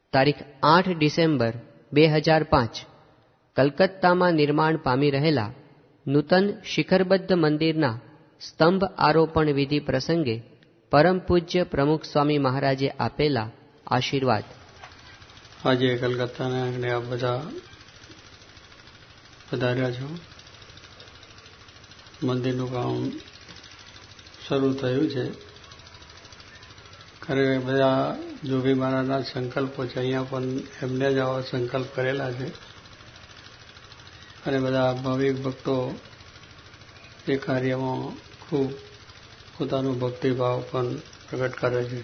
તારીખ 8 ડિસેમ્બર 2005 કલકત્તામાં નિર્માણ પામી રહેલા નૂતન શિખરબદ્ધ મંદિરના સ્તંભ આરોપણ વિધિ પ્રસંગે પરમ પૂજ્ય પ્રમુખ સ્વામી મહારાજે આપેલા આશીર્વાદ. આજે કલકત્તાના આંગણે આપ બધા પધાર્યા છો. મંદિરનું કામ શરૂ થયું છે. ખરેખર બધા જોગી મહારાજના સંકલ્પો છે. અહીંયા પણ એમને જ આવા સંકલ્પ કરેલા છે અને બધા ભાવિક ભક્તો એ કાર્યમાં ખૂબ પોતાનો ભક્તિભાવ પણ પ્રગટ કરે છે.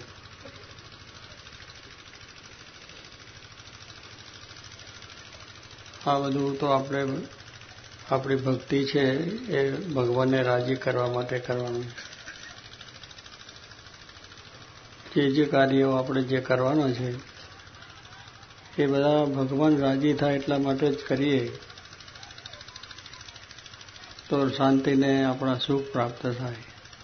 આ બધું તો આપણી ભક્તિ છે એ ભગવાનને રાજી કરવા માટે કરવાનું છે. જે કાર્યો આપણે જે કરવાના છે એ બધા ભગવાન રાજી થાય એટલા માટે જ કરીએ તો શાંતિને આપણા સુખ પ્રાપ્ત થાય.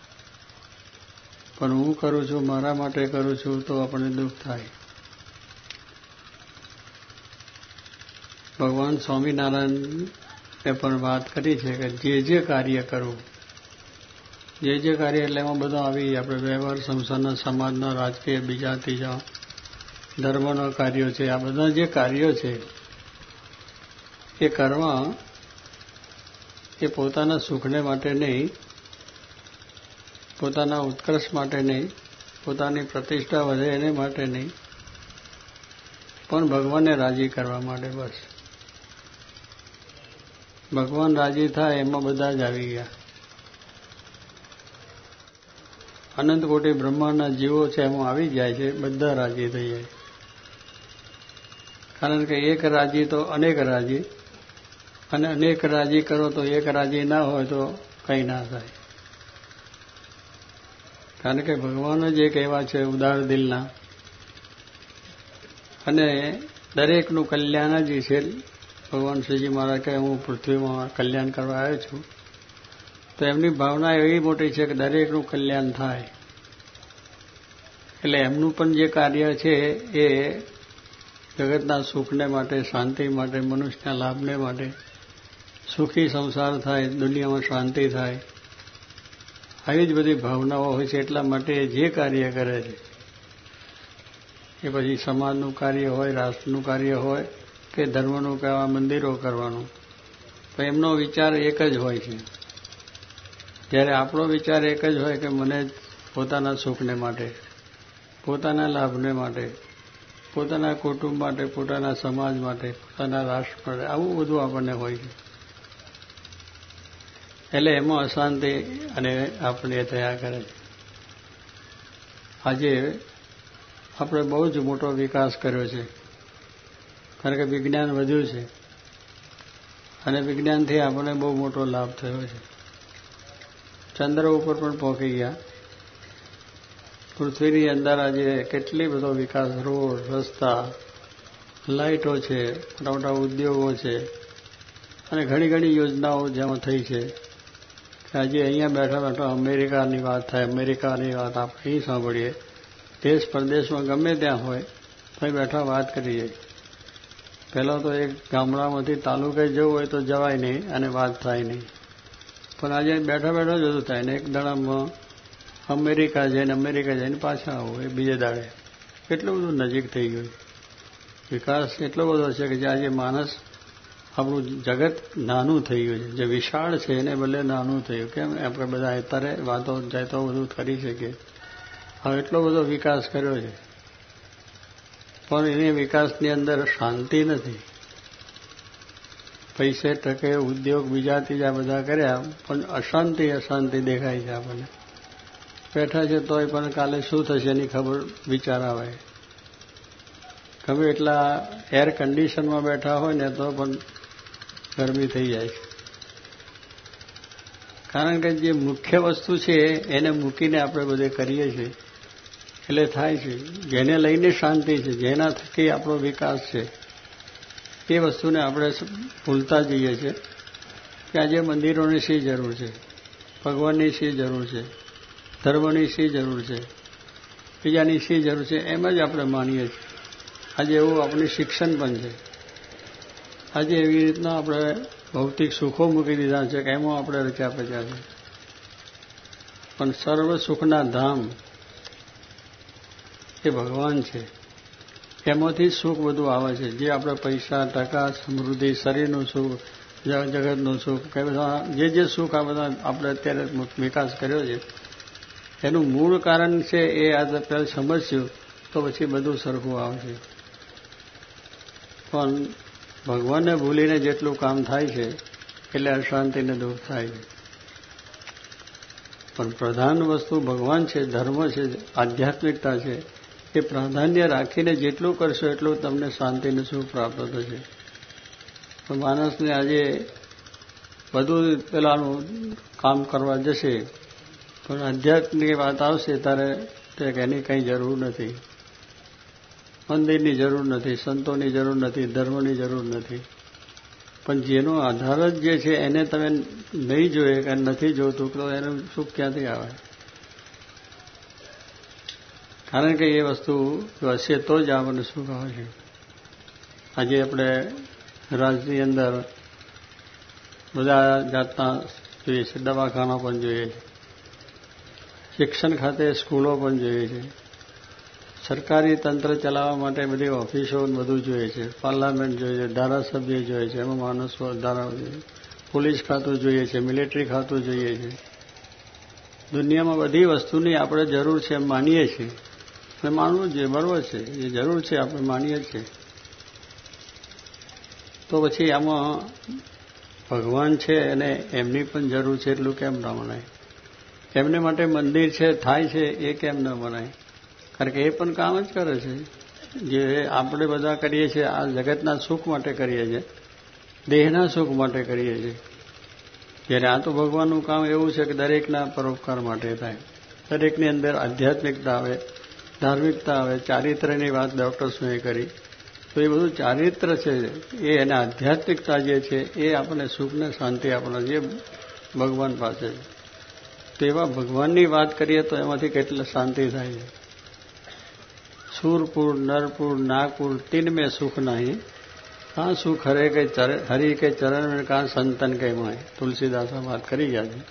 પણ હું કરું છું, મારા માટે કરું છું તો આપણને દુઃખ થાય. ભગવાન સ્વામિનારાયણે પણ વાત કરી છે કે જે કાર્ય કરવું, જે કાર્ય એટલે એમાં બધા આવી આપણે વ્યવહાર સંસારના, સમાજના, રાજકીય, બીજા ત્રીજા ધર્મના કાર્યો છે. આ બધા જે કાર્યો છે એ કરવા એ પોતાના સુખને માટે નહીં, પોતાના ઉત્કર્ષ માટે નહીં, પોતાની પ્રતિષ્ઠા વધે એને માટે નહીં, પણ ભગવાનને રાજી કરવા માટે. બસ ભગવાન રાજી થાય એમાં બધા જ આવી ગયા. અનંત કોટી બ્રહ્માંડના જીવો છે એમાં આવી જાય છે, બધા રાજી થઈ જાય. કારણ કે એક રાજી તો અનેક રાજી, અને અનેક રાજી કરો તો એક રાજી ના હોય તો કંઈ ના થાય. કારણ કે ભગવાન જ એક એવા છે ઉદાર દિલના, અને દરેકનું કલ્યાણ જ છે. ભગવાન શ્રીજી મહારાજ કહે હું પૃથ્વીમાં કલ્યાણ કરવા આવ્યો છું, તો એમની ભાવના એવી મોટી છે કે દરેકનું કલ્યાણ થાય. એટલે એમનું પણ જે કાર્ય છે એ જગતના સુખને માટે, શાંતિ માટે, મનુષ્યના લાભને માટે, સુખી સંસાર થાય, દુનિયામાં શાંતિ થાય, આવી જ બધી ભાવનાઓ હોય છે. એટલા માટે જે કાર્ય કરે છે એ પછી સમાજનું કાર્ય હોય, રાષ્ટ્રનું કાર્ય હોય કે ધર્મનું કહેવા મંદિરો કરવાનું, તો એમનો વિચાર એક જ હોય છે. જ્યારે આપણો વિચાર એક જ હોય કે મને પોતાના સુખને માટે, પોતાના લાભને માટે, પોતાના કુટુંબ માટે, પોતાના સમાજ માટે, પોતાના રાષ્ટ્ર માટે, આવું બધું આપણને હોય છે. એટલે એમાં અશાંતિ અને આપણે થયા કરે છે. આજે આપણે બહુ જ મોટો વિકાસ કર્યો છે, કારણ કે વિજ્ઞાન વધ્યું છે અને વિજ્ઞાનથી આપણને બહુ મોટો લાભ થયો છે. ચંદ્ર ઉપર પણ પહોંચી ગયા. પૃથ્વીની અંદર આજે કેટલી બધો વિકાસ, રોડ, રસ્તા, લાઇટો છે, મોટા મોટા ઉદ્યોગો છે અને ઘણી ઘણી યોજનાઓ જેમાં થઈ છે કે આજે અહીંયા બેઠા બેઠા અમેરિકાની વાત થાય, અમેરિકાની વાત આપણે અહીં સાંભળીએ. દેશ પરદેશમાં ગમે ત્યાં હોય તો બેઠા વાત કરીએ. પહેલાં તો એક ગામડામાંથી તાલુકે જવું હોય તો જવાય નહીં અને વાત થાય નહીં, પણ આજે બેઠા બેઠા જ બધું થાય ને. એક દાડામાં અમેરિકા જઈને પાછા આવો એ બીજે દાડે. એટલું બધું નજીક થઈ ગયું. વિકાસ એટલો બધો છે કે આજે માણસ, આપણું જગત નાનું થઈ ગયું છે. જે વિશાળ છે એને બદલે નાનું થયું. કેમ? આપણે બધા અત્યારે વાતો જાય તો બધું કરી શકીએ. હવે એટલો બધો વિકાસ કર્યો છે, પણ એને વિકાસની અંદર શાંતિ નથી. પૈસે ટકે ઉદ્યોગ બીજા ત્રીજા બધા કર્યા, પણ અશાંતિ દેખાય છે આપણને. બેઠા છે તોય પણ કાલે શું થશે એની ખબર વિચાર આવે. ગમે એટલા એર કન્ડિશનમાં બેઠા હોય ને તો પણ ગરમી થઈ જાય છે. કારણ કે જે મુખ્ય વસ્તુ છે એને મૂકીને આપણે બધે કરીએ છીએ એટલે થાય છે. જેને લઈને શાંતિ છે, જેના થકી આપણો વિકાસ છે, એ વસ્તુને આપણે ભૂલતા જઈએ છીએ કે આજે મંદિરોની શી જરૂર છે, ભગવાનની શી જરૂર છે, ધર્મની શી જરૂર છે, બીજાની શી જરૂર છે, એમ જ આપણે માનીએ છીએ. આજે એવું આપણું શિક્ષણ પણ છે. આજે એવી રીતના આપણે ભૌતિક સુખો મૂકી દીધા છે કે એમાં આપણે રચ્યા પચ્યા છે. પણ સર્વ સુખના ધામ એ ભગવાન છે. એમાંથી જ સુખ બધું આવે છે. જે આપણે પૈસા, ટકા, સમૃદ્ધિ, શરીરનું સુખ, જગતનું સુખ, કે બધા જે સુખ આ બધા આપણે અત્યારે વિકાસ કર્યો છે એનું મૂળ કારણ છે એ આ પહેલાં સમજ્યું તો પછી બધું સરખું આવશે. પણ ભગવાનને ભૂલીને જેટલું કામ થાય છે એટલે અશાંતિને દુઃખ થાય છે. પણ પ્રધાન વસ્તુ ભગવાન છે, ધર્મ છે, આધ્યાત્મિકતા છે. એ પ્રાધાન્ય રાખીને જેટલું કરશો એટલું તમને શાંતિને સુખ પ્રાપ્ત થશે. તો માણસને આજે બધું પેલાનું કામ કરવા જશે પણ આધ્યાત્મિક વાત આવશે ત્યારે એની કંઈ જરૂર નથી. મંદિરની જરૂર નથી, સંતોની જરૂર નથી, ધર્મની જરૂર નથી. પણ જેનો આધાર જ જે છે એને તમે નહીં જોઈએ કે નથી જોતું તો એનું સુખ ક્યાંથી આવે? કારણ કે એ વસ્તુ હશે તો જ આપણને સુખ આવશે. આજે આપણે રાજની અંદર બધા જાતના જોઈએ છે, દવાખાના પણ જોઈએ છે, શિક્ષણ ખાતે સ્કૂલો પણ જોઈએ છે, સરકારી તંત્ર ચલાવવા માટે બધી ઓફિસો બધું જોઈએ છે, પાર્લામેન્ટ જોઈએ છે, ધારાસભ્ય જોઈએ છે, એમાં માણસો ધારા જોઈએ, પોલીસ ખાતું જોઈએ છે, મિલિટરી ખાતું જોઈએ છે. દુનિયામાં બધી વસ્તુની આપણે જરૂર છે એમ માનીએ છીએ અને માનવું જોઈએ, બરોબર છે, એ જરૂર છે આપણે માનીએ છીએ. તો પછી આમાં ભગવાન છે અને એમની પણ જરૂર છે એટલું કેમ ના મનાય? એમને માટે મંદિર છે, થાય છે, એ કેમ ન મનાય? કારણ કે એ પણ કામ જ કરે છે જે આપણે બધા કરીએ છીએ. આ જગતના સુખ માટે કરીએ છીએ, દેહના સુખ માટે કરીએ છીએ. જ્યારે આ તો ભગવાનનું કામ એવું છે કે દરેકના પરોપકાર માટે થાય, દરેકની અંદર આધ્યાત્મિકતા આવે, ધાર્મિકતા આવે. ચારિત્ર્યની વાત ડૉક્ટર્સોએ કરી તો એ બધું ચારિત્ર છે એ અને આધ્યાત્મિકતા જે છે એ આપણને સુખને શાંતિ આપણા જે ભગવાન પાસે છે. તો એવા ભગવાનની વાત કરીએ તો એમાંથી કેટલી શાંતિ થાય છે. સુરપુર, નરપુર, નાગપુર તીન મેં સુખ નહીં, કાં સુખ હરી કે ચરણ में કાં સંતન કે માય. તુલસીદાસ વાત કરી ગયા છે.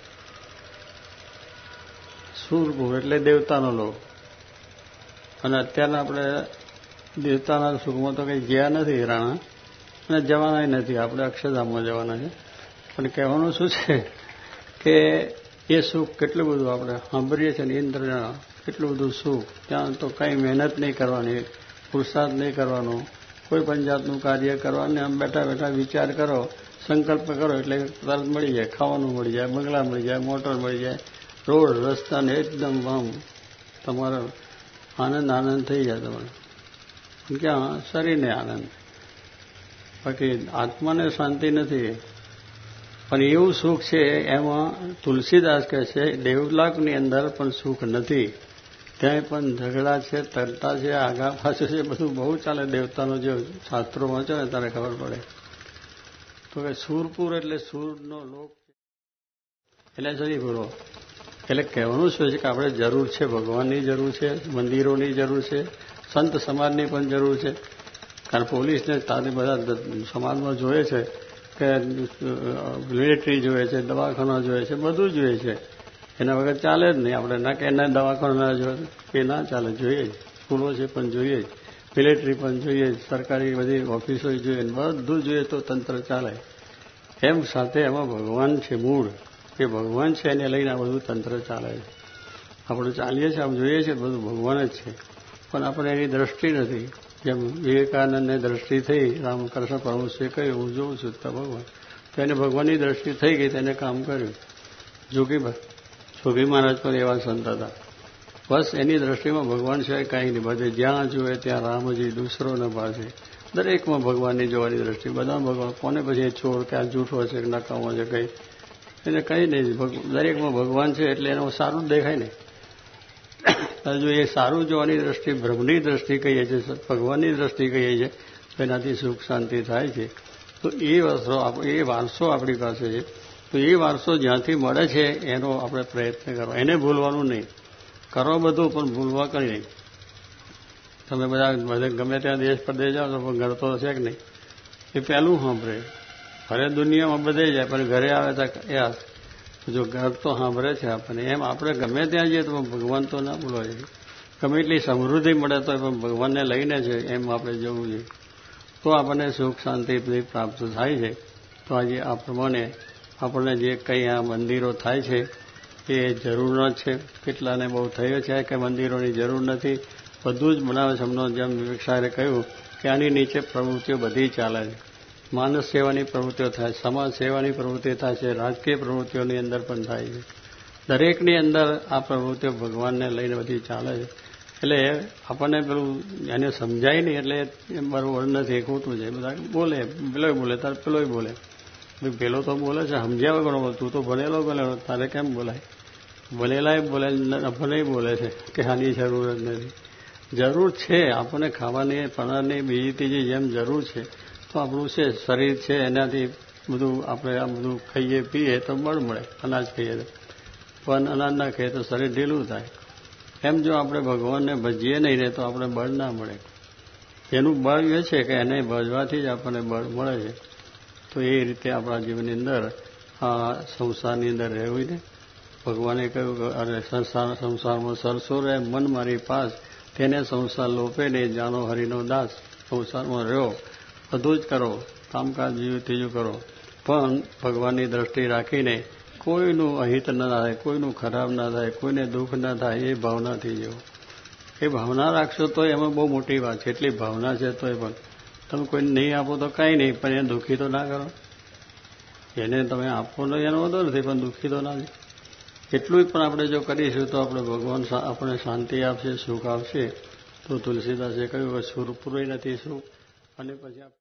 સુરપુર એટલે દેવતાનો લોક, અને અત્યારના આપણે દેવતાના સુખમાં તો કંઈ ગયા નથી રાણા, અને જવાના નથી. આપણે અક્ષરધામમાં જવાના છે. પણ કહેવાનું શું છે કે એ સુખ કેટલું બધું આપણે સાંભળીએ છીએ ને, ઇન્દ્રના કેટલું બધું સુખ. ત્યાં તો કંઈ મહેનત નહીં કરવાની, પુરુષાર્થ નહીં કરવાનો, કોઈ પણ જાતનું કાર્ય કરવાનું. આમ બેઠા બેઠા વિચાર કરો, સંકલ્પ કરો એટલે તરત મળી જાય. ખાવાનું મળી જાય, બંગલા મળી જાય, મોટર મળી જાય, રોડ રસ્તાને એકદમ આમ તમારો આનંદ થઈ જાય તમારે. ક્યાં? શરીરને આનંદ, બાકી આત્માને શાંતિ નથી. પણ એવું સુખ છે એમાં તુલસીદાસ કહે છે દેવલાકની અંદર પણ સુખ નથી. ત્યાંય પણ ઝઘડા છે, તરતા છે, આગા પાછું છે, બધું બહુ ચાલે. દેવતાનો જે શાસ્ત્રો વાંચો ને ત્યારે ખબર પડે. તો કે સુરપુર એટલે સૂરનો લોક એટલે સરી બોલો. એટલે કહેવાનું શું છે કે આપણે જરૂર છે, ભગવાનની જરૂર છે, મંદિરોની જરૂર છે, સંત સમાજની પણ જરૂર છે. કારણ પોલીસને તારે બધા સમાજમાં જોઈએ છે કે મિલિટરી જોઈએ છે, દવાખાના જોઈએ છે, બધું જોઈએ છે. એના વગર ચાલે જ નહીં. આપણે ના કે એના દવાખાના ના જોઈએ એ ના ચાલે, જોઈએ જ. સ્કૂલો છે પણ જોઈએ જ, મિલિટરી પણ જોઈએ જ, સરકારી બધી ઓફિસો જોઈએ, બધું જોઈએ તો તંત્ર ચાલે. એમ સાથે એમાં ભગવાન છે મૂળ, એ ભગવાન છે એને લઈને આ બધું તંત્ર ચાલે છે. આપણે ચાલીએ છીએ, આમ જોઈએ છીએ બધું ભગવાન જ છે. પણ આપણે એની દ્રષ્ટિ નથી. જેમ વિવેકાનંદને દ્રષ્ટિ થઈ, રામકૃષ્ણ પરમહંસે કહ્યું હું જોઉં છું તો ભગવાન, તો એને ભગવાનની દ્રષ્ટિ થઈ ગઈ, તેને કામ કર્યું. જોગી મહારાજ પણ એવા સંત હતા. બસ એની દ્રષ્ટિમાં ભગવાન સિવાય કાંઈ નહીં. બધે જ્યાં જુએ ત્યાં રામજી, દૂસરો ન પાસે. દરેકમાં ભગવાનની જોવાની દ્રષ્ટિ, બધા ભગવાન. કોને પછી ચોર કે આ જૂઠો છે કે નકામો છે કંઈ, એને કંઈ નહીં. દરેકમાં ભગવાન છે એટલે એનું સારું જ દેખાય ને. જો એ સારું જોવાની દ્રષ્ટિ બ્રહ્મની દ્રષ્ટિ કહીએ છીએ, ભગવાનની દ્રષ્ટિ કહીએ છીએ, તો એનાથી સુખ શાંતિ થાય છે. તો એ વારસો આપણી પાસે છે. તો એ વારસો જ્યાંથી મળે છે એનો આપણે પ્રયત્ન કરો, એને ભૂલવાનું નહીં. કરો બધું પણ ભૂલવા કંઈ નહીં. તમે બધા ગમે ત્યાં દેશ પરદેશ જાઓ તો ઘર તો છે કે નહીં, એ પહેલું સાંભળે. ઘરે દુનિયામાં બધે જાય પણ ઘરે આવે તો યાર જો ઘર તો સાંભળે છે આપણને. એમ આપણે ગમે ત્યાં જઈએ તો ભગવાન તો ના બોલવા જોઈએ. ગમે એટલી સમૃદ્ધિ મળે તો પણ ભગવાનને લઈને છે એમ આપણે જવું જોઈએ, તો આપણને સુખ શાંતિ પ્રાપ્ત થાય છે. તો આજે આ પ્રમાણે આપણને જે કંઈ આ મંદિરો થાય છે એ જરૂર જ છે. કેટલાને બહુ થયો છે કે મંદિરોની જરૂર નથી, બધું જ બનાવે છે. હમણાં જેમ વિવેક સાહેબે કહ્યું કે આની નીચે પ્રવૃત્તિઓ બધી ચાલે છે. માનસ સેવાની પ્રવૃત્તિઓ થાય, સમાજ સેવાની પ્રવૃત્તિ થાય છે, રાજકીય પ્રવૃત્તિઓની અંદર પણ થાય છે. દરેકની અંદર આ પ્રવૃત્તિઓ ભગવાનને લઈને બધી ચાલે છે. એટલે આપણને પેલું એને સમજાય નહીં એટલે એમ બરોબર નથી, ખોટું છે. બધા બોલે, પેલો બોલે તારે પેલો બોલે, પેલો તો બોલે છે સમજ્યા વગર, તું તો ભણેલો ગણેલો તારે કેમ બોલાય? ભણેલા બોલે, ભલે બોલે છે કે આની જરૂર જ નથી. જરૂર છે આપણને ખાવાની, પનારની, બીજી ત્રીજી જેમ જરૂર છે તો આપણું છે શરીર છે એનાથી બધું આપણે આ બધું ખાઈએ પીએ તો બળ મળે. અનાજ ખાઈએ તો, પણ અનાજ ના ખાઈએ તો શરીર ઢીલું થાય. એમ જો આપણે ભગવાનને ભજીએ નહીં ને તો આપણે બળ ના મળે. એનું બળ એ છે કે એને ભજવાથી જ આપણને બળ મળે છે. તો એ રીતે આપણા જીવનની અંદર આ સંસારની અંદર રહેવું ને ભગવાને કહ્યું કે અરે સંસારમાં સરસો રહે મન મારી પાસ, તેને સંસાર લોપે નહીં, જાણો હરિનો દાસ. સંસારમાં રહ્યો, બધું જ કરો, કામકાજ બીજું ત્રીજું કરો, પણ ભગવાનની દ્રષ્ટિ રાખીને કોઈનું અહિત ન થાય, કોઈનું ખરાબ ના થાય, કોઈને દુઃખ ના થાય, એ ભાવનાથી જેવો. એ ભાવના રાખશો તો એમાં બહુ મોટી વાત છે. એટલી ભાવના છે તો એ પણ તમે કોઈને નહીં આપો તો કાંઈ નહીં, પણ એને દુઃખી તો ના કરો. એને તમે આપો તો એનો વાંધો નથી, પણ દુઃખી તો ના. એટલું જ પણ આપણે જો કરીશું તો આપણે ભગવાન આપણે શાંતિ આપશે, સુખ આપશે. તો તુલસીદાસે કહ્યું કે સુર પૂરું નથી સુખ. અને પછી